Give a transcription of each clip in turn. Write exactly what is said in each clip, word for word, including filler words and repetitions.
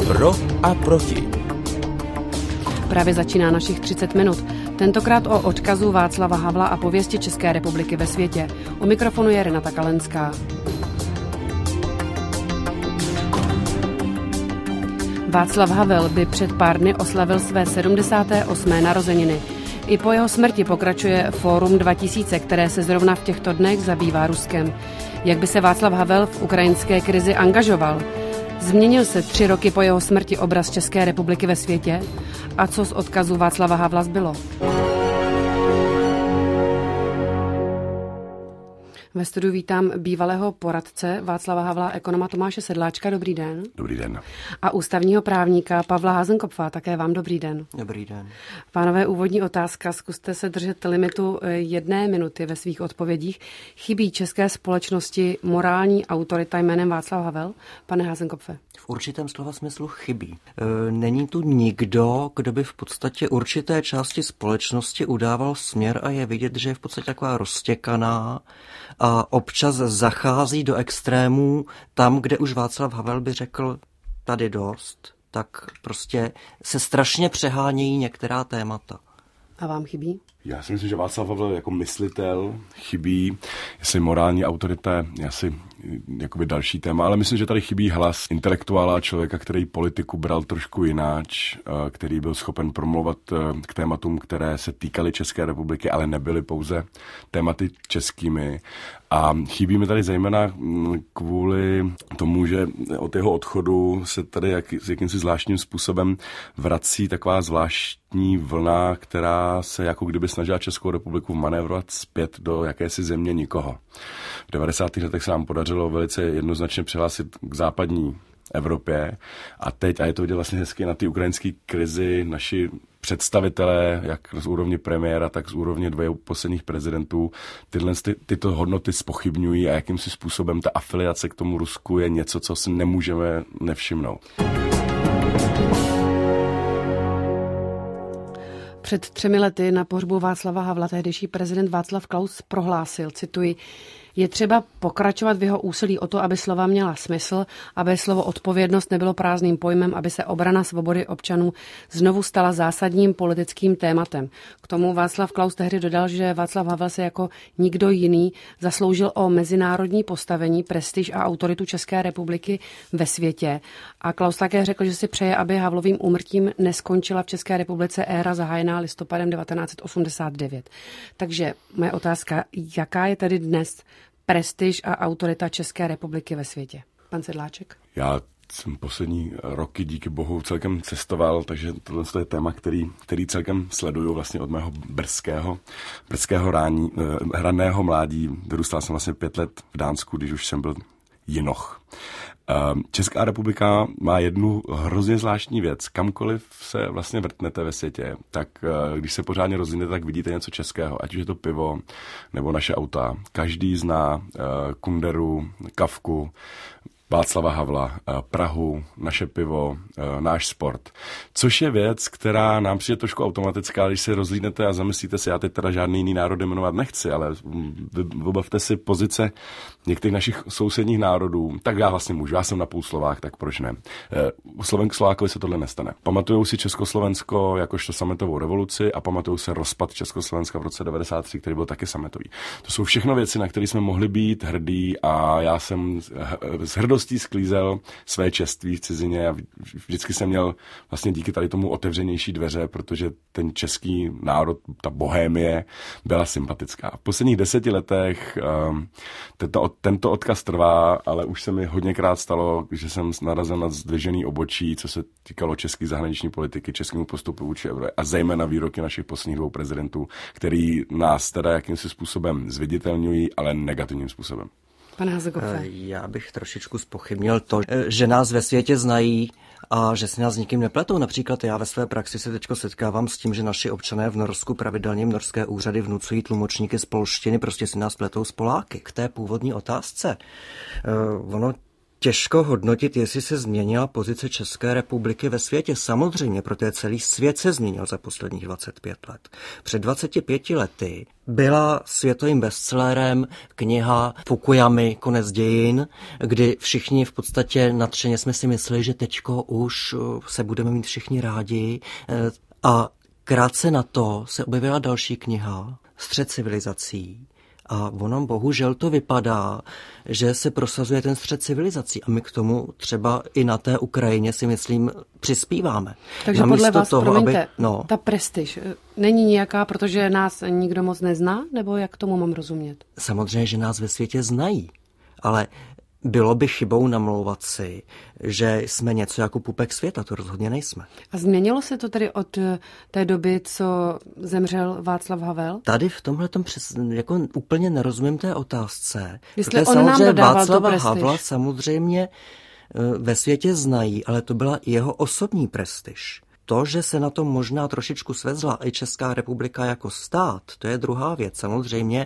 Pro a proti. Právě začíná našich třicet minut. Tentokrát o odkazu Václava Havla a pověsti České republiky ve světě. U mikrofonu je Renata Kalenská. Václav Havel by před pár dny oslavil své sedmdesáté osmé narozeniny. I po jeho smrti pokračuje Fórum dva tisíce, které se zrovna v těchto dnech zabývá Ruskem. Jak by se Václav Havel v ukrajinské krizi angažoval? Změnil se tři roky po jeho smrti obraz České republiky ve světě? A co z odkazu Václava Havla zbylo? Ve studiu vítám bývalého poradce Václava Havla, ekonoma Tomáše Sedláčka. Dobrý den. Dobrý den. A ústavního právníka Pavla Hasenkopfa. Také vám dobrý den. Dobrý den. Pánové, úvodní otázka. Zkuste se držet limitu jedné minuty ve svých odpovědích. Chybí české společnosti morální autorita jménem Václav Havel? Pane Hasenkopfe. V určitém slova smyslu chybí. Není tu nikdo, kdo by v podstatě určité části společnosti udával směr a je vidět, že je v podstatě taková roztěkaná a občas zachází do extrémů tam, kde už Václav Havel by řekl tady dost, tak prostě se strašně přehánějí některá témata. A vám chybí? Já si myslím, že Václav Havel jako myslitel chybí, jestli morální autorita je asi jakoby další téma, ale myslím, že tady chybí hlas intelektuála, člověka, který politiku bral trošku jináč, který byl schopen promluvat k tématům, které se týkaly České republiky, ale nebyly pouze tématy českými. A chybí mi tady zejména kvůli tomu, že od jeho odchodu se tady jak, jakýmsi zvláštním způsobem vrací taková zvláštní vlna, která se jako kdyby snažila Českou republiku manévrovat zpět do jakési země nikoho. V devadesátých letech se nám podařilo velice jednoznačně přihlásit k západní Evropě a teď, a je to vidět vlastně hezky na té ukrajinské krizi, naši představitelé, jak z úrovně premiéra, tak z úrovně dvou posledních prezidentů, tyhle ty, tyto hodnoty zpochybňují a jakýmsi způsobem ta afiliace k tomu Rusku je něco, co si nemůžeme nevšimnout. Před třemi lety na pohřbu Václava Havla tehdejší prezident Václav Klaus prohlásil, cituji, je třeba pokračovat v jeho úsilí o to, aby slova měla smysl, aby slovo odpovědnost nebylo prázdným pojmem, aby se obrana svobody občanů znovu stala zásadním politickým tématem. K tomu Václav Klaus tehdy dodal, že Václav Havel se jako nikdo jiný zasloužil o mezinárodní postavení, prestiž a autoritu České republiky ve světě. A Klaus také řekl, že si přeje, aby Havlovým úmrtím neskončila v České republice éra zahájená listopadem devatenáct set osmdesát devět. Takže moje otázka, jaká je tedy dnes prestiž a autorita České republiky ve světě? Pan Sedláček? Já jsem poslední roky díky bohu celkem cestoval, takže tohle je téma, který, který celkem sleduju vlastně od mého brzkého, brzkého rání, hraného mládí. Vyrůstal jsem vlastně pět let v Dánsku, když už jsem byl jinoch. Česká republika má jednu hrozně zvláštní věc. Kamkoliv se vlastně vrtnete ve světě, tak když se pořádně rozhodnete, tak vidíte něco českého. Ať už je to pivo nebo naše auta. Každý zná Kunderu, Kafku, Václava Havla, Prahu, naše pivo, náš sport. Což je věc, která nám přijde trošku automatická, když se rozhlídnete a zamyslíte si, já teď teda žádný jiný národ jmenovat nechci, ale vybavte si pozice některých našich sousedních národů, tak já vlastně můžu, já jsem napůl Slovák, tak proč ne. Slovenk Slovákovi se tohle nestane. Pamatujou si Československo jakožto sametovou revoluci a pamatujou se rozpad Československa v roce devadesát tři, který byl taky sametový. To jsou všechno věci, na které jsme mohli být hrdí a já jsem s hrdostí sklízel své čeství v cizině a vždycky jsem měl vlastně díky tady tomu otevřenější dveře, protože ten český národ, ta bohémie byla sympatická. V posledních deseti letech um, tento, tento odkaz trvá, ale už se mi hodněkrát stalo, že jsem narazil na zdvižený obočí, co se týkalo české zahraniční politiky, českému postupu vůči Evropě a zejména výroky našich posledních dvou prezidentů, který nás teda jakýmsi způsobem zviditelňují, ale negativním způsobem. Pane Hasenkopfe. Já bych trošičku zpochybnil to, že nás ve světě znají a že si nás s nikým nepletou. Například já ve své praxi se teďko setkávám s tím, že naši občané v Norsku pravidelně norské úřady vnucují tlumočníky z polštiny, prostě si nás pletou s Poláky. K té původní otázce. Ono těžko hodnotit, jestli se změnila pozice České republiky ve světě. Samozřejmě, protože celý svět se změnil za posledních dvacet pět let. Před dvaceti pěti lety byla světovým bestsellerem kniha Fukuyamy Konec dějin, kdy všichni v podstatě nadšeně jsme si mysleli, že teďko už se budeme mít všichni rádi. A krátce na to se objevila další kniha Střet civilizací. A ono bohužel to vypadá, že se prosazuje ten střet civilizací a my k tomu třeba i na té Ukrajině si myslím přispíváme. Takže Namísto podle vás, toho, promiňte, aby, no, ta prestiž není nějaká, protože nás nikdo moc nezná, nebo jak tomu mám rozumět? Samozřejmě, že nás ve světě znají, ale bylo by chybou namlouvat si, že jsme něco jako pupek světa, to rozhodně nejsme. A změnilo se to tedy od té doby, co zemřel Václav Havel? Tady v tomhletom přes, jako úplně nerozumím té otázce. Jestli on nám dodával Václava tu prestiž. Havla samozřejmě ve světě znají, ale to byla jeho osobní prestiž. To, že se na tom možná trošičku svezla i Česká republika jako stát, to je druhá věc. Samozřejmě,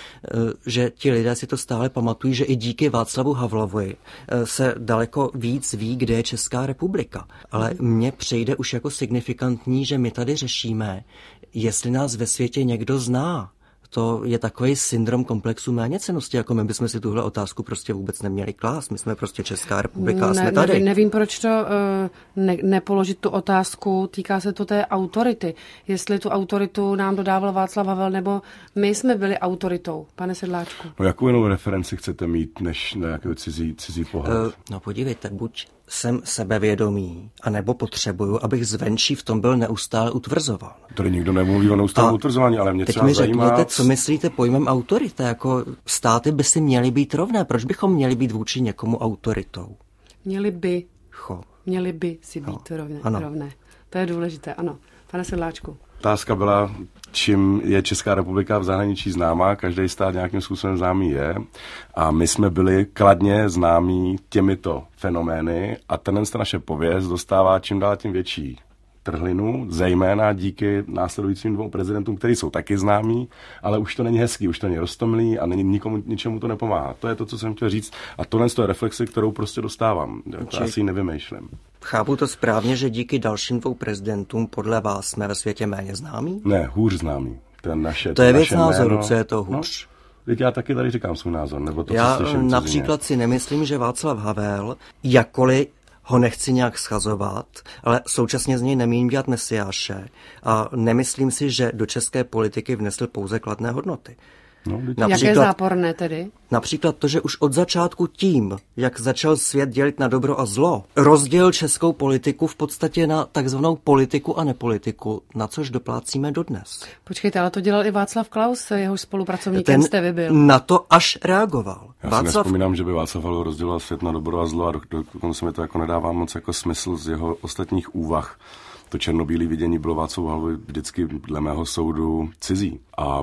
že ti lidé si to stále pamatují, že i díky Václavu Havlovi se daleko víc ví, kde je Česká republika. Ale mně přijde už jako signifikantní, že my tady řešíme, jestli nás ve světě někdo zná. To je takový syndrom komplexu méněcennosti, jako my bychom si tuhle otázku prostě vůbec neměli klást. My jsme prostě Česká republika a ne, jsme tady. Nevím, nevím proč to ne, nepoložit tu otázku, týká se to té autority. Jestli tu autoritu nám dodával Václav Havel, nebo my jsme byli autoritou, pane Sedláčku. No jakou jinou referenci chcete mít, než na nějaký cizí, cizí pohled? Uh, no podívejte, buď jsem sebevědomý, anebo potřebuju, abych zvenčí v tom byl neustále utvrzován. Tady nikdo nemluví o neustálém utvrzování, ale mě teď třeba mi zajímá... řekněte, co myslíte pojmem autorita? Jako státy by si měly být rovné. Proč bychom měli být vůči někomu autoritou? Měli by, Cho. měli by si být no. rovné, ano. rovné. To je důležité, ano. Pane Sedláčku. Otázka byla, čím je Česká republika v zahraničí známá, každý stát nějakým způsobem známý je a my jsme byli kladně známí těmito fenomény a tenhle naše pověst dostává čím dál tím větší trhlinu, zejména díky následujícím dvou prezidentům, kteří jsou taky známí, ale už to není hezký, už to není roztomilý a není, nikomu ničemu to nepomáhá. To je to, co jsem chtěl říct a tohle je reflexe, kterou prostě dostávám. To asi ji nevymýšlím. Chápu to správně, že díky dalším dvou prezidentům podle vás jsme ve světě méně známí? Ne, hůř známí. Ten naše, to je věc naše názoru, jméno, co je to hůř. No, já taky tady říkám svůj názor. Nebo to, já co slyším, například si nemyslím, že Václav Havel, jakkoliv ho nechci nějak schazovat, ale současně z něj nemíním dělat mesiáše a nemyslím si, že do české politiky vnesl pouze kladné hodnoty. No, jaké záporné tedy? Například to, že už od začátku tím, jak začal svět dělit na dobro a zlo, rozdělil českou politiku v podstatě na takzvanou politiku a nepolitiku, na což doplácíme dodnes. Počkejte, ale to dělal i Václav Klaus, jehož spolupracovníkem jste vy byl. Na to až reagoval. Já Václav... si nespomínám, že by Václav Havel rozděloval svět na dobro a zlo a dokonce mi to jako nedává moc jako smysl z jeho ostatních úvah. To černobílé vidění bylo Václav Havlovi vždycky dle mého soudu cizí. A...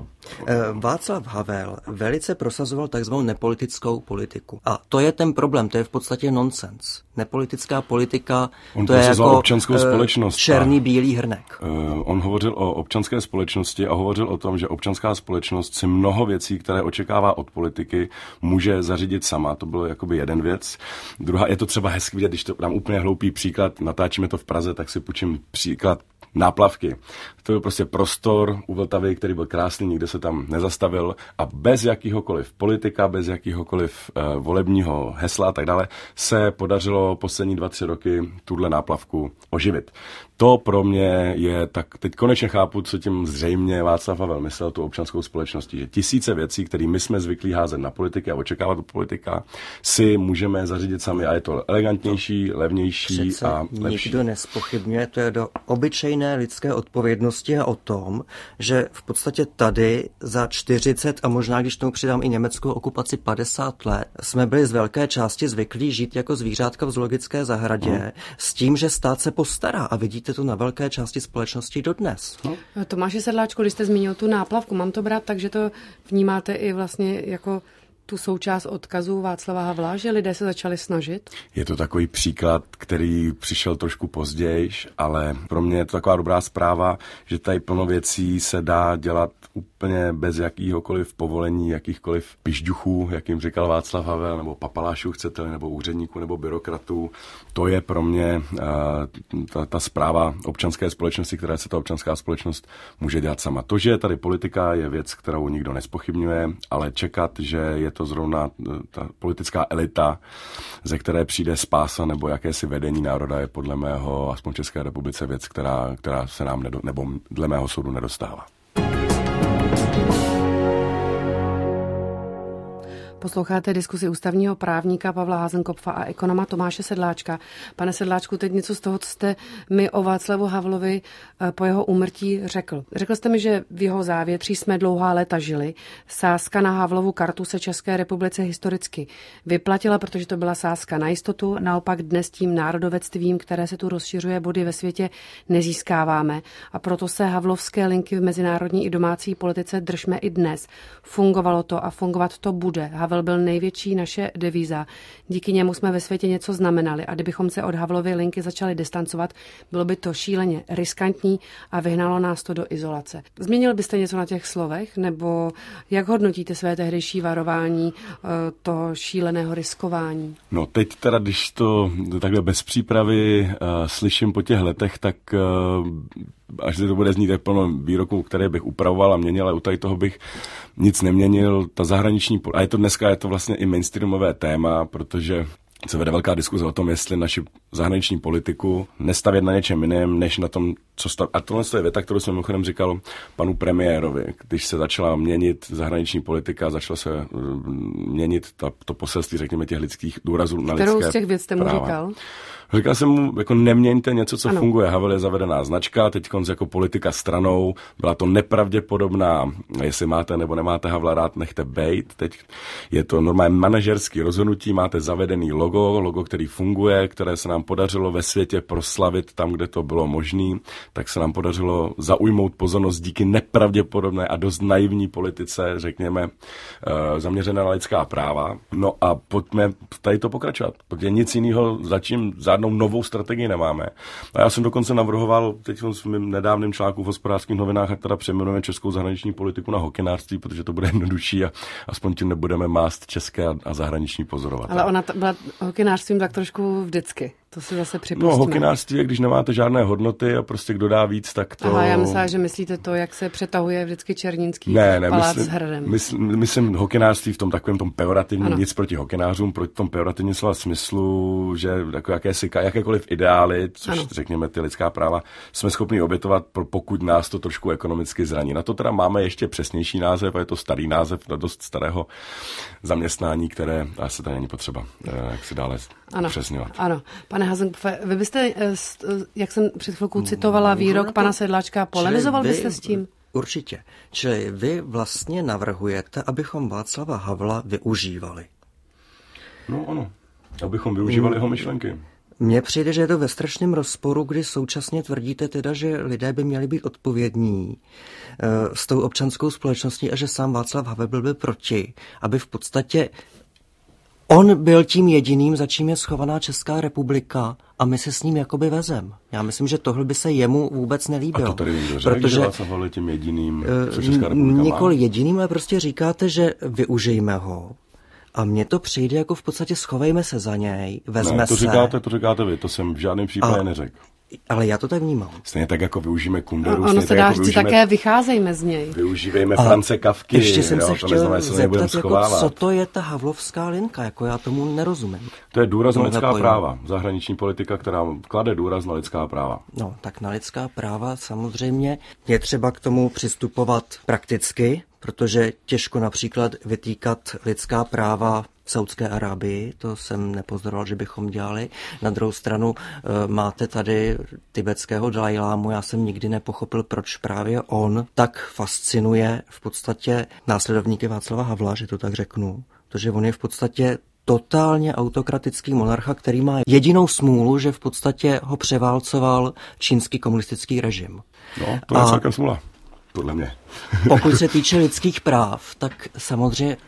Václav Havel velice prosazoval takzvanou nepolitickou politiku. A to je ten problém, to je v podstatě nonsens. Nepolitická politika, on to je jako občanskou společnost černý, bílý hrnek. Uh, on hovořil o občanské společnosti a hovořil o tom, že občanská společnost si mnoho věcí, které očekává od politiky, může zařídit sama. To bylo jakoby jeden věc. Druhá, je to třeba hezky vidět, když to dám úplně hloupý příklad, natáčíme to v Praze, tak si půjčím příklad náplavky. To byl prostě prostor u Vltavy, který byl krásný, nikde se tam nezastavil a bez jakýhokoliv politika, bez jakýhokoliv uh, volebního hesla a tak dále se podařilo poslední dva, tři roky tuhle náplavku oživit. To pro mě je, tak teď konečně chápu, co tím zřejmě Václav Havel myslel tu občanskou společností, že tisíce věcí, které my jsme zvyklí házet na politiky a očekávat od politika, si můžeme zařídit sami a je to elegantnější, levnější Přece a lepší. Nikdo nespochybňuje, to je do obyčejné lidské odpovědnosti a o tom, že v podstatě tady za čtyřicet a možná, když tomu přidám i německou okupaci padesát let, jsme byli z velké části zvyklí žít jako zvířátka v zoologické zahradě hmm. s tím, že stát se postará a vidíte to na velké části společnosti dodnes. No. Tomáši Sedláčku, když jste zmínil tu náplavku, mám to brát tak, že to vnímáte i vlastně jako tu součást odkazu Václava Havla, že lidé se začali snažit? Je to takový příklad, který přišel trošku později, ale pro mě je to taková dobrá zpráva, že tady plno věcí se dá dělat úplně bez jakýhokoliv povolení, jakýchkoliv pižďuchů, jak jim říkal Václav Havel, nebo papalášů chcete, nebo úředníků, nebo byrokratů. To je pro mě uh, ta, ta zpráva občanské společnosti, která se ta občanská společnost může dělat sama. To, že je tady politika, je věc, kterou nikdo nespochybňuje, ale čekat, že je to zrovna ta politická elita, ze které přijde spása nebo jakési vedení národa, je podle mého, aspoň v České republice, věc, která, která se nám nedo, nebo dle mého soudu nedostává. Posloucháte diskusi ústavního právníka Pavla Hasenkopfa a ekonoma Tomáše Sedláčka. Pane Sedláčku, teď něco z toho, co jste mi o Václavu Havlovi po jeho úmrtí řekl. Řekl jste mi, že v jeho závětří jsme dlouhá léta žili. Sázka na Havlovu kartu se České republice historicky vyplatila, protože to byla sázka na jistotu. Naopak dnes tím národovectvím, které se tu rozšiřuje, body ve světě nezískáváme. A proto se havlovské linky v mezinárodní i domácí politice držme i dnes. Fungovalo to a fungovat to bude. Havel byl největší naše devíza. Díky němu jsme ve světě něco znamenali a kdybychom se od Havlovy linky začali distancovat, bylo by to šíleně riskantní a vyhnalo nás to do izolace. Změnil byste něco na těch slovech, nebo jak hodnotíte své tehdejší varování toho šíleného riskování? No teď teda, když to takhle bez přípravy uh, slyším po těch letech, tak uh, až to bude znít tak plno výroků, které bych upravoval a měnil, ale u tady toho bych nic neměnil. Ta zahraniční, a je to dneska, je to vlastně i mainstreamové téma, protože se vede velká diskuze o tom, jestli naši zahraniční politiku nestavět na něčem jiném, než na tom, co stav... A tohle je věta, kterou jsem mimochodem říkal panu premiérovi, když se začala měnit zahraniční politika, začala se měnit ta, to poselství, řekněme, těch lidských důrazů na lidské práva. Kterou z těch věc jste mu říkal? Říkal jsem mu, jako neměňte něco, co ano. funguje. Havel je zavedená značka, teď konc jako politika stranou. Byla to nepravděpodobná, jestli máte nebo nemáte Havla rád, nechte bejt. Teď je to normálně manažerský rozhodnutí, máte zavedený logo, logo, který funguje, které se nám podařilo ve světě proslavit tam, kde to bylo možné, tak se nám podařilo zaujmout pozornost díky nepravděpodobné a dost naivní politice, řekněme, zaměřené na lidská práva. No a pojďme tady to pokračovat, protože nic jiného začím žádnou novou strategii nemáme. A já jsem dokonce navrhoval teď v mým nedávném článku v Hospodářských novinách, ať teda přejmenujeme českou zahraniční politiku na hokynářství, protože to bude jednodušší a aspoň tím nebudeme mást české a zahraniční pozorovatele. Ale ona t- byla hokynářstvím tak trošku vždycky. To si zase připustíme. No, hokynářství je, když nemáte žádné hodnoty a prostě kdo dá víc, tak to... Aha, já myslela, že myslíte to, jak se přetahuje vždycky Černínský ne, ne, palác myslím, s hradem. Myslím, myslím hokynářství v tom takovém tom pejorativním, ano. Nic proti hokynářům, proti tom pejorativním slova smyslu, že jako jakési, jakékoliv ideály, což ano. Řekněme ty lidská práva, jsme schopni obětovat, pokud nás to trošku ekonomicky zraní. Na to teda máme ještě přesnější název, a je to starý název na dost starého zaměstnání, které asi tady není potřeba, jak si dále ano. přesňovat. Ano, pane Hasenkopfe, vy byste, jak jsem před chvilkou citovala výrok pana Sedláčka, polemizoval vy, byste s tím? Určitě. Čili vy vlastně navrhujete, abychom Václava Havla využívali. No ano, abychom využívali jeho myšlenky. Mně přijde, že je to ve strašném rozporu, kdy současně tvrdíte teda, že lidé by měli být odpovědní uh, s tou občanskou společností a že sám Václav Havel byl by proti, aby v podstatě on byl tím jediným, za čím je schovaná Česká republika a my se s ním jakoby vezem. Já myslím, že tohle by se jemu vůbec nelíbilo. A to tady někdo řekl, protože, že Václav Havel je tím jediným, co Česká republika má? Nikoli jediným, ale prostě říkáte, že využijme ho. A mně to přijde jako v podstatě schovejme se za něj, vezme ne, to se. Říkáte, to říkáte vy, to jsem v žádném případě a, neřekl. Ale já to tak vnímám. Stejně tak, jako využijeme Kunderu. No, ono se dá říct, také vycházejme z něj. Využívejme France Kafky. Ještě jsem jo, se chtěl znamená, zeptat, jako, co to je ta havlovská linka, jako já tomu nerozumím. To je důraz na lidská pojím. práva. Zahraniční politika, která klade důraz na lidská práva. No, tak na lidská práva samozřejmě je třeba k tomu přistupovat prakticky, protože těžko například vytýkat lidská práva v Saudské Arábii, to jsem nepozoroval, že bychom dělali. Na druhou stranu e, máte tady tibetského Dalajlámu, já jsem nikdy nepochopil, proč právě on tak fascinuje v podstatě následovníky Václava Havla, že to tak řeknu, protože on je v podstatě totálně autokratický monarcha, který má jedinou smůlu, že v podstatě ho převálcoval čínský komunistický režim. No, to je A... celkem smůla. Podle mě. Pokud se týče lidských práv, tak samozřejmě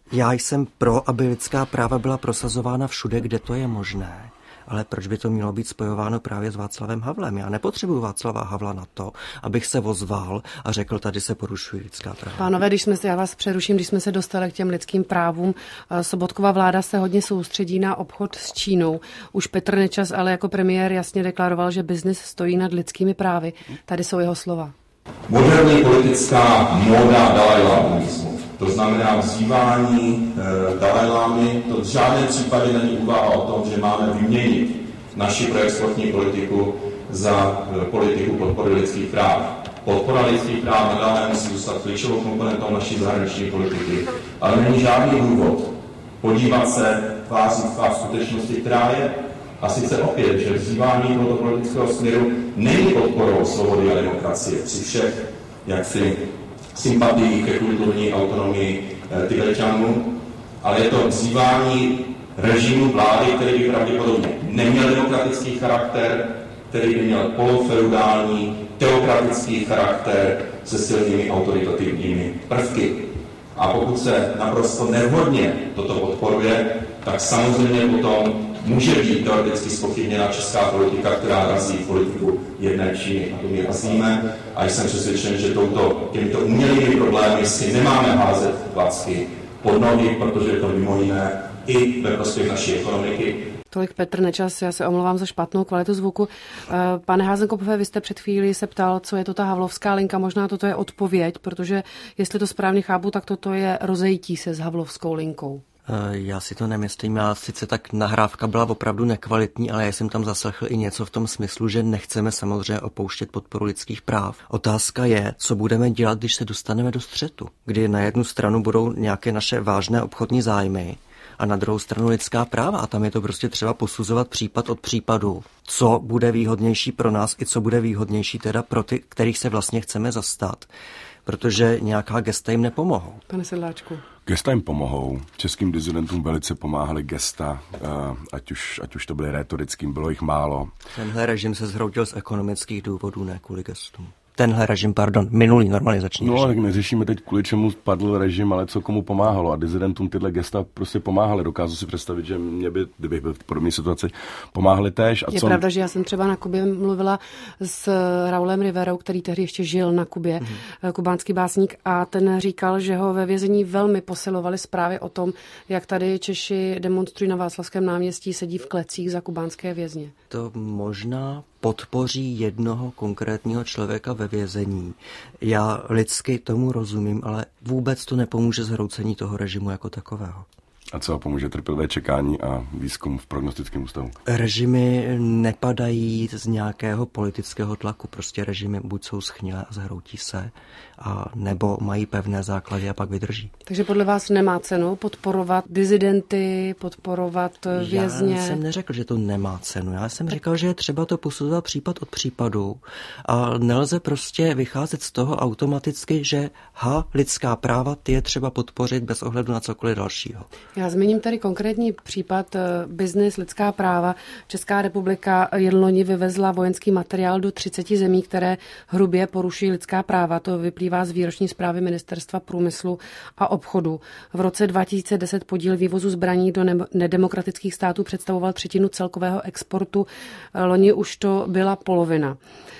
Já jsem pro, aby lidská práva byla prosazována všude, kde to je možné. Ale proč by to mělo být spojováno právě s Václavem Havlem? Já nepotřebuji Václava Havla na to, abych se ozval a řekl, tady se porušují lidská práva. Pánové, když jsme se, já vás přeruším, když jsme se dostali k těm lidským právům, Sobotkova vláda se hodně soustředí na obchod s Čínou. Už Petr Nečas ale jako premiér jasně deklaroval, že biznis stojí nad lidskými právy. Tady jsou jeho slova. Moderní politická móda dalajlámismu. To znamená vzývání e, Dalajlámy, to v žádném případě není úvaha o tom, že máme vyměnit naši proexportní politiku za e, politiku podpory lidských práv. Podpora lidských práv nadále musí zůstat klíčovou komponentou naší zahraniční politiky, ale není žádný důvod podívat se tváří v tvář skutečnosti, která je. A sice opět, že vzývání tohoto politického směru není podporou svobody a demokracie při všech jaksi sympatii ke kulturní autonomii e, Tibeťanů, ale je to vzývání režimu vlády, který by pravděpodobně neměl demokratický charakter, který by měl polofeudální, teokratický charakter se silnými autoritativními prvky. A pokud se naprosto nevhodně toto podporuje, tak samozřejmě potom může být teoreticky zpochybněna česká politika, která razí politiku jedné Číny. A to my razíme a jsem přesvědčen, že touto, těmito umělými problémy si nemáme házet klacky pod nohy, protože je to mimo jiné i ve prospěch naší ekonomiky. Tolik Petr Nečas, já se omlouvám za špatnou kvalitu zvuku. Pane Házenkopfe, vy jste před chvílí se ptal, co je to ta havlovská linka, možná toto je odpověď, protože jestli to správně chápu, tak toto je rozejítí se s havlovskou linkou. Já si to nemyslím, já sice tak nahrávka byla opravdu nekvalitní, ale já jsem tam zaslechl i něco v tom smyslu, že nechceme samozřejmě opouštět podporu lidských práv. Otázka je, co budeme dělat, když se dostaneme do střetu, kdy na jednu stranu budou nějaké naše vážné obchodní zájmy a na druhou stranu lidská práva a tam je to prostě třeba posuzovat případ od případu, co bude výhodnější pro nás i co bude výhodnější teda pro ty, kterých se vlastně chceme zastat. Protože nějaká gesta jim nepomohou. Pane Sedláčku. Gesta jim pomohou. Českým disidentům velice pomáhaly gesta, ať už, ať už to byly rétorickým, bylo jich málo. Tenhle režim se zhroutil z ekonomických důvodů, ne kvůli gestům. Tenhle režim, pardon, minulý normalizační no, režim. No, tak neřešíme teď, kvůli čemu padl režim, ale co komu pomáhalo. A disidentům tyhle gesta prostě pomáhaly. Dokážu si představit, že mě by, kdybych byl v podobné situaci, pomáhali též. A je co... pravda, že já jsem třeba na Kubě mluvila s Raulem Riverou, který tehdy ještě žil na Kubě, mm-hmm. kubánský básník, a ten říkal, že ho ve vězení velmi posilovali zprávy o tom, jak tady Češi demonstrují na Václavském náměstí, sedí v klecích za kubánské vězně. To možná podpoří jednoho konkrétního člověka ve vězení. Já lidsky tomu rozumím, ale vůbec to nepomůže zhroucení toho režimu jako takového. A co pomůže trpělivé čekání a výzkum v prognostickém ústavu? Režimy nepadají z nějakého politického tlaku. Prostě režimy buď jsou schnilé a zhroutí se, a nebo mají pevné základy a pak vydrží. Takže podle vás nemá cenu podporovat dizidenty, podporovat vězně? Já jsem neřekl, že to nemá cenu. Já jsem říkal, že je třeba to posuzovat případ od případu a nelze prostě vycházet z toho automaticky, že ha, lidská práva, ty je třeba podpořit bez ohledu na cokoliv dalšího. Já zmíním tady konkrétní případ biznis, lidská práva. Česká republika jen loni vyvezla vojenský materiál do třiceti zemí, které hrubě porušují lidská práva. To vyplývá z výroční zprávy Ministerstva průmyslu a obchodu. V roce dva tisíce deset podíl vývozu zbraní do nedemokratických států představoval třetinu celkového exportu. Loni už to byla polovina.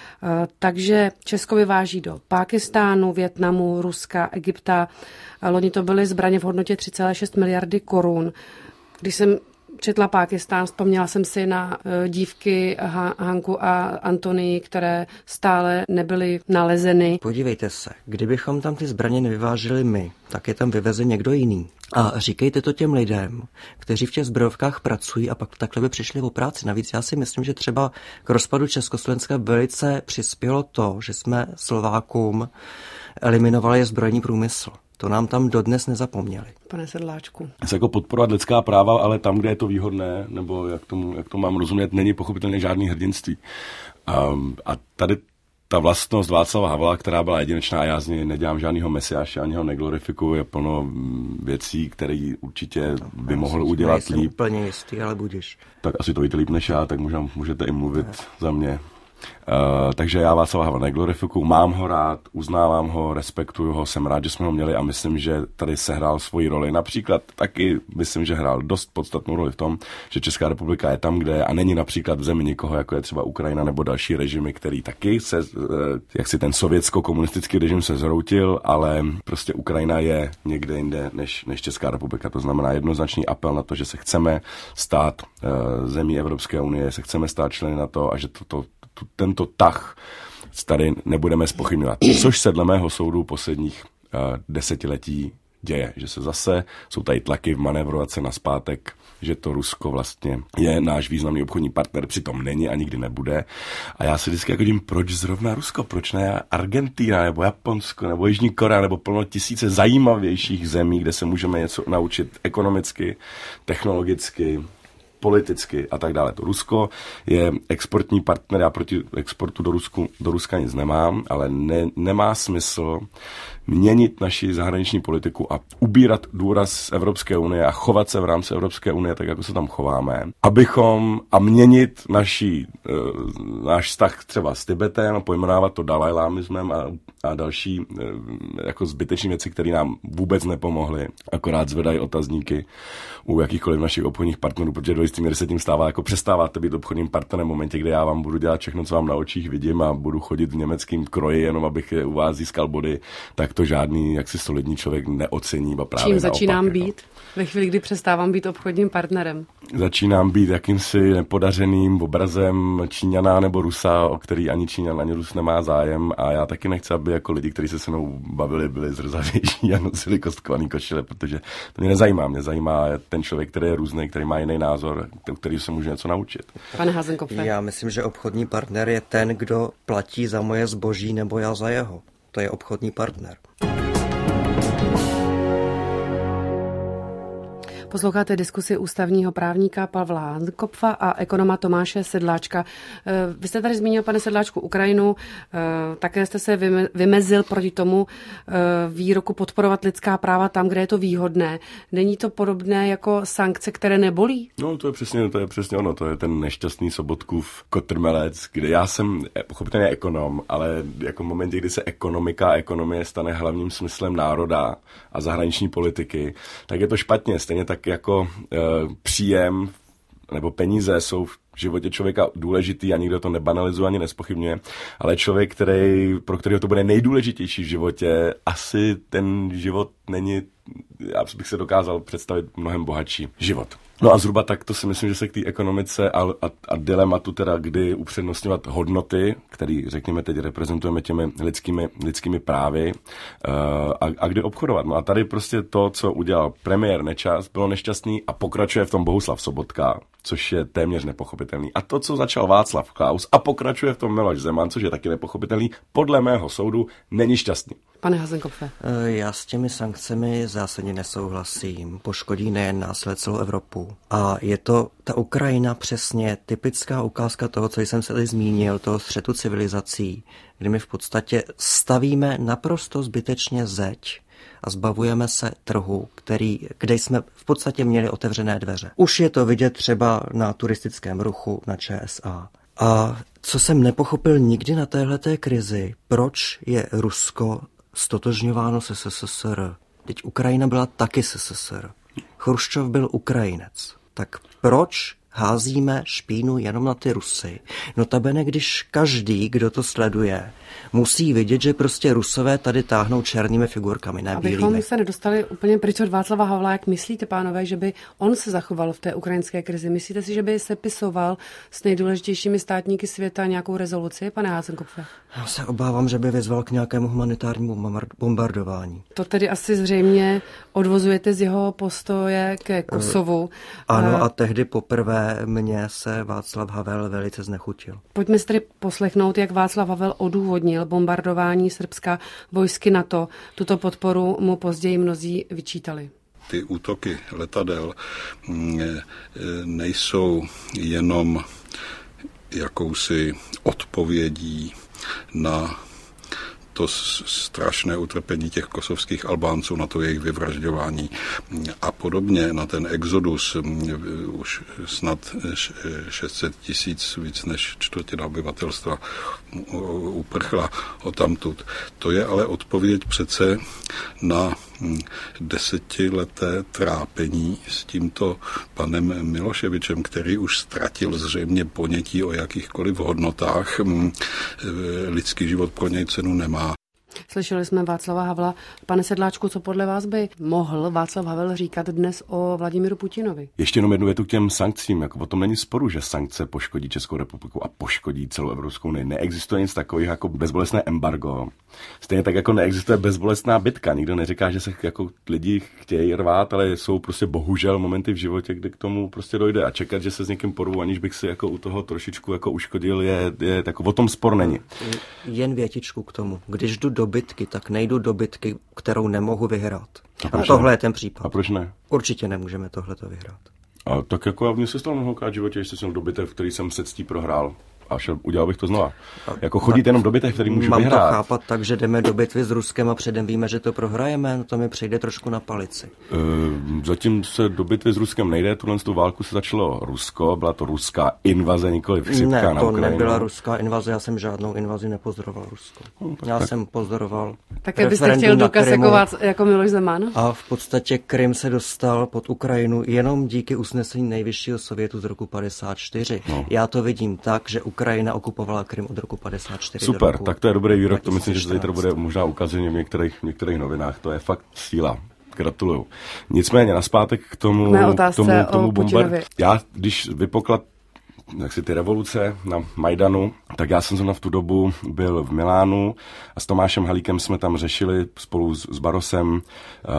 Takže Česko vyváží do Pákistánu, Vietnamu, Ruska, Egypta. Loni to byly zbraně v hodnotě tři celé šest miliardy korun. Když jsem četla Pákistán, vzpomněla jsem si na dívky Hanku a Antonii, které stále nebyly nalezeny. Podívejte se, kdybychom tam ty zbraně nevyváželi my, tak je tam vyveze někdo jiný. A říkejte to těm lidem, kteří v těch zbrojovkách pracují a pak takhle by přišli o práci. Navíc já si myslím, že třeba k rozpadu Československa velice přispělo to, že jsme Slovákům eliminovali zbrojní průmysl. To nám tam dodnes nezapomněli. Pane Sedláčku. Se jako podporovat lidská práva, ale tam, kde je to výhodné, nebo jak tomu, jak to mám rozumět, není pochopitelně žádný hrdinství. Um, a tady ta vlastnost Václava Havla, která byla jedinečná, já z něj nedělám žádnýho mesiáše, ani ho neglorifikuju, je plno věcí, které určitě by no, mohl udělat líp. Úplně jistý, ale budeš. Tak asi to víte líp než já, tak možná můžete i mluvit ne. za mě. Uh, takže já Václava Havla neglorifikuju, mám ho rád, uznávám ho, respektuju ho, jsem rád, že jsme ho měli a myslím, že tady sehrál svoji roli. Například taky myslím, že hrál dost podstatnou roli v tom, že Česká republika je tam, kde je a není například v zemi nikoho, jako je třeba Ukrajina nebo další režimy, který taky se, jak si ten sovětsko-komunistický režim se zhroutil, ale prostě Ukrajina je někde jinde než, než Česká republika. To znamená jednoznačný apel na to, že se chceme stát uh, zemí Evropské unie, se chceme stát členy NATO a že to, to tento tah tady nebudeme zpochybňovat. Což se dle mého soudu posledních uh, desetiletí děje. Že se zase, jsou tady tlaky v manévrovat se nazpátek, že to Rusko vlastně je náš významný obchodní partner, přitom není a nikdy nebude. A já si vždycky jako dím, proč zrovna Rusko, proč ne Argentina, nebo Japonsko, nebo Jižní Korea, nebo plno tisíce zajímavějších zemí, kde se můžeme něco naučit ekonomicky, technologicky, politicky a tak dále. To Rusko je exportní partner, já proti exportu do, Rusku, do Ruska nic nemám, ale ne, nemá smysl měnit naši zahraniční politiku a ubírat důraz z Evropské unie a chovat se v rámci Evropské unie tak, jako se tam chováme, abychom a měnit naší, e, náš vztah třeba s Tibetem a pojmenovávat to dalajlámismem a, a další e, jako zbytečné věci, které nám vůbec nepomohly. Akorát zvedají otazníky u jakýchkoliv našich obchodních partnerů, protože do jistý míry se tím stává, jako přestáváte být obchodním partnerem v momentě, kdy já vám budu dělat všechno, co vám na očích vidím a budu chodit v německém kroji, jenom abych u vás získal body, tak to žádný jaksi solidní člověk neocení. Právě čím začínám naopak, být? Jako. Ve chvíli, kdy přestávám být obchodním partnerem. Začínám být jakýmsi nepodařeným obrazem Číňana nebo Rusa, o který ani Číňan, ani Rus nemá zájem a já taky nechci, aby jako lidi, kteří se se mnou bavili, byli zrzavější a nosili kostkovaný košile, protože to mě nezajímá. Mě zajímá ten člověk, který je různý, který má jiný názor, který se může něco naučit. Pane Hasenkopfe. Já myslím, že obchodní partner je ten, kdo platí za moje zboží nebo já za jeho. To je obchodní partner. Posloucháte diskusi ústavního právníka Pavla Hasenkopfa a ekonoma Tomáše Sedláčka. Vy jste tady zmínil, pane Sedláčku, Ukrajinu, také jste se vymezil proti tomu výroku podporovat lidská práva tam, kde je to výhodné. Není to podobné jako sankce, které nebolí? No, to je přesně, to je přesně ono, to je ten nešťastný Sobotkův kotrmelec, kde já jsem pochopitelně ekonom, ale jako v momentě, kdy se ekonomika a ekonomie stane hlavním smyslem národa a zahraniční politiky, tak je to špatně. Stejně tak jako e, příjem nebo peníze jsou v životě člověka důležitý a nikdo to nebanalizuje ani nespochybňuje, ale člověk, který, pro kterého to bude nejdůležitější v životě, asi ten život není, já bych se dokázal představit mnohem bohatší život. No a zhruba tak to si myslím, že se k té ekonomice a, a, a dilematu teda, kdy upřednostňovat hodnoty, které, řekněme, teď reprezentujeme těmi lidskými, lidskými právy uh, a, a kdy obchodovat. No a tady prostě to, co udělal premiér Nečas, bylo nešťastný a pokračuje v tom Bohuslav Sobotka, což je téměř nepochopitelný. A to, co začal Václav Klaus a pokračuje v tom Miloš Zeman, což je taky nepochopitelný, podle mého soudu není šťastný. Pane Hasenkopfe. Já s těmi sankcemi zásadně nesouhlasím. Poškodí nejen nás, ale celou Evropu. A je to ta Ukrajina přesně typická ukázka toho, co jsem se tady zmínil, toho střetu civilizací, kdy my v podstatě stavíme naprosto zbytečně zeď a zbavujeme se trhu, který, kde jsme v podstatě měli otevřené dveře. Už je to vidět třeba na turistickém ruchu na ČSA. A co jsem nepochopil nikdy na téhleté krizi, proč je Rusko stotožňováno se SSSR. Teď Ukrajina byla taky SSSR. Chruščov byl Ukrajinec. Tak proč házíme špínu jenom na ty Rusy? Notabene, když každý, kdo to sleduje, musí vidět, že prostě Rusové tady táhnou černými figurkami, ne bílými. Abychom se nedostali úplně pryč od Václava Havla, jak myslíte, pánové, že by on se zachoval v té ukrajinské krizi? Myslíte si, že by sepisoval s nejdůležitějšími státníky světa nějakou rezoluci, pane Hasenkopfe? Já se obávám, že by vyzval k nějakému humanitárnímu bombardování. To tedy asi zřejmě odvozujete z jeho postoje ke Kosovu. Ano, a tehdy poprvé mě se Václav Havel velice znechutil. Pojďme si tedy poslechnout, jak Václav Havel odůvodnil bombardování Srbska vojsky NATO. Tuto podporu mu později mnozí vyčítali. Ty útoky letadel nejsou jenom jakousi odpovědí na to strašné utrpení těch kosovských Albánců, na to jejich vyvražďování a podobně, na ten exodus, už snad šest set tisíc, víc než čtvrtina obyvatelstva uprchla odtamtud. To je ale odpověď přece na desetileté trápení s tímto panem Miloševičem, který už ztratil zřejmě ponětí o jakýchkoliv hodnotách. Lidský život pro něj cenu nemá. Slyšeli jsme Václava Havla. Pane Sedláčku, co podle vás by mohl Václav Havel říkat dnes o Vladimíru Putinovi? Ještě jenom jednu větu k těm sankcím. Jako o tom není sporu, že sankce poškodí Českou republiku a poškodí celou Evropskou unii. Neexistuje nic takového jako bezbolestné embargo. Stejně tak jako neexistuje bezbolestná bitka. Nikdo neříká, že se jako lidi chtějí rvát, ale jsou prostě bohužel momenty v životě, kdy k tomu prostě dojde. A čekat, že se s někým porvu, aniž bych si jako u toho trošičku jako uškodil, je, je jako o tom spor není. Jen větičku k tomu. Když jdu do bitky, tak nejdu do bitky, kterou nemohu vyhrát. A, a tohle je ten případ. A proč ne? Určitě nemůžeme tohleto vyhrát. A tak jako mně se stalo mnohokrát v životě, že jsem do bitev, v který jsem se ctí prohrál. A šel, udělal bych to znova. Jako chodit jenom do bitev, který můžu mám vyhrát. Mám to chápat tak, že jdeme do bitvy s Ruskem a předem víme, že to prohrajeme, no to mi přejde trošku na palici. E, zatím se do bitvy s Ruskem nejde, tuhle tu válku se začalo Rusko, byla to ruská invaze, nikoli chřipka na Ukrajinu. Ne, to nebyla ruská invaze, já jsem žádnou invazi nepozoroval Rusko. No, tak, já tak. jsem pozoroval Také byste chtěl dokasekovat jako Miloš Zeman? A v podstatě Krym se dostal pod Ukrajinu jenom díky usnesení Nejvyššího sovětu z roku padesát čtyři. No. Já to vidím tak, že Ukrajina okupovala Krym od roku padesát čtyři. Super, do roku tak to je dobrý výrok, to myslím, že zítra bude možná ukazení v některých, v některých novinách, to je fakt síla. Gratuluju. Nicméně naspátek k tomu, k tomu, k tomu bombard. Já, když vypokla jak si ty revoluce na Majdanu, tak já jsem v tu dobu byl v Milánu a s Tomášem Halíkem jsme tam řešili spolu s, s Barosem uh,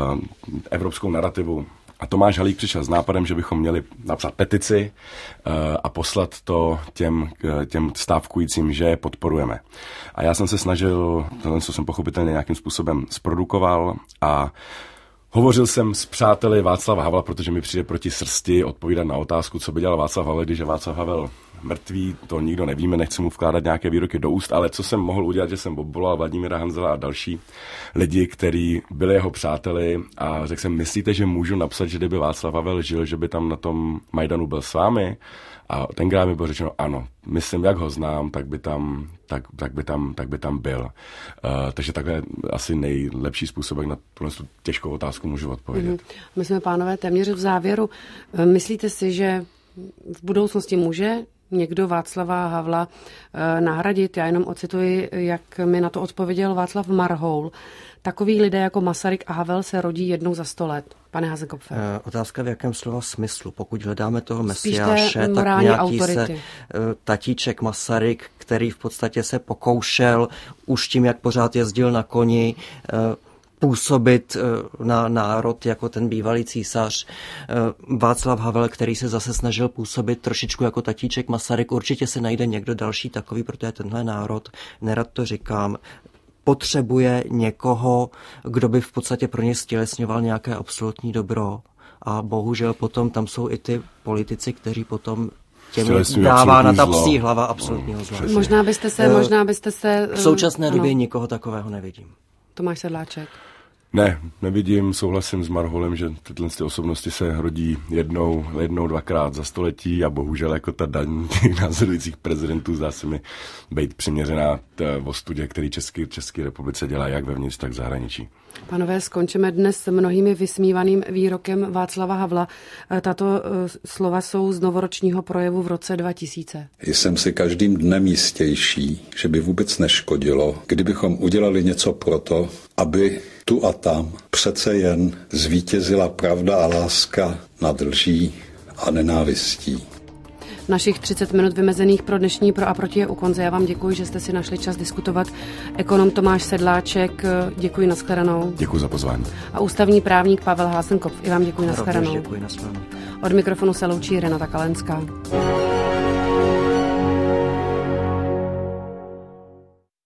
evropskou narrativu. A Tomáš Halík přišel s nápadem, že bychom měli napsat petici uh, a poslat to těm, těm stávkujícím, že je podporujeme. A já jsem se snažil, tohle co jsem pochopitelně nějakým způsobem zprodukoval a hovořil jsem s přáteli Václava Havla, protože mi přijde proti srsti odpovídat na otázku, co by dělal Václav Havel, když je Václav Havel mrtvý, to nikdo nevíme, nechci mu vkládat nějaké výroky do úst, ale co jsem mohl udělat, že jsem obvolal Vladimíra Hanzela a další lidi, kteří byli jeho přáteli a řekl jsem, myslíte, že můžu napsat, že kdyby Václav Havel žil, že by tam na tom Majdanu byl s vámi? A tenkrát mi bylo řečeno, ano, myslím, jak ho znám, tak by tam, tak, tak by tam, tak by tam byl. Uh, takže takhle asi nejlepší způsob, jak na tuhle těžkou otázku můžu odpovědět. Mm-hmm. My jsme, pánové, téměř v závěru. Myslíte si, že v budoucnosti může někdo Václava Havla uh, nahradit? Já jenom ocituji, jak mi na to odpověděl Václav Marhoul. Takoví lidé jako Masaryk a Havel se rodí jednou za sto let. Pane Hasenkopfe. E, otázka v jakém slova smyslu. Pokud hledáme toho mesiáše, tak nějaký autority. se e, tatíček Masaryk, který v podstatě se pokoušel už tím, jak pořád jezdil na koni, e, působit na národ jako ten bývalý císař. Václav Havel, který se zase snažil působit trošičku jako tatíček Masaryk. Určitě se najde někdo další takový, protože tenhle národ, nerad to říkám, potřebuje někoho, kdo by v podstatě pro ně stělesňoval nějaké absolutní dobro. A bohužel potom tam jsou i ty politici, kteří potom těmi dává na ta psí hlava absolutního zla. Možná byste se, možná byste se... V současné době ano. Nikoho takového nevidím. Tomáš Sedláček. Ne, nevidím, souhlasím s Marholem, že tyhle ty osobnosti se rodí jednou, jednou, dvakrát za století a bohužel jako ta daň těch následujících prezidentů zdá se mi být přiměřená ostudě, který Český, České republice dělá jak vevnitř, tak v zahraničí. Panové, skončíme dnes s mnohými vysmívaným výrokem Václava Havla. Tato slova jsou z novoročního projevu v roce dva tisíce. Jsem si každým dnem jistější, že by vůbec neškodilo, kdybychom udělali něco proto, aby tu a tam přece jen zvítězila pravda a láska nad lží a nenávistí. Našich třicet minut vymezených pro dnešní Pro a proti je u konce. Já vám děkuji, že jste si našli čas diskutovat. Ekonom Tomáš Sedláček, děkuji, nashledanou. Děkuji za pozvání. A ústavní právník Pavel Hasenkopf, i vám děkuji, nashledanou. Děkuji, nashledanou. Od mikrofonu se loučí Renata Kalenská.